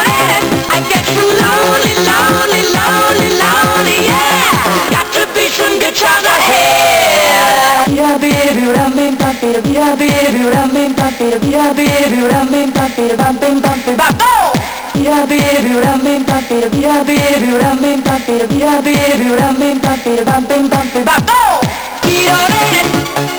it, I get too lonely, lonely, lonely, lonely, yeah. Got to be some guitars ahead. Yeah, baby, ramen, papi, yeah, baby, ramen, papi, yeah, baby, ramen, papi, bam, bam, bam, bam, bam. Yeah, baby, ramen, papi, yeah, baby, ramen, papi, yeah, baby, ramen, papi, bam, bam, bam, bam, bam.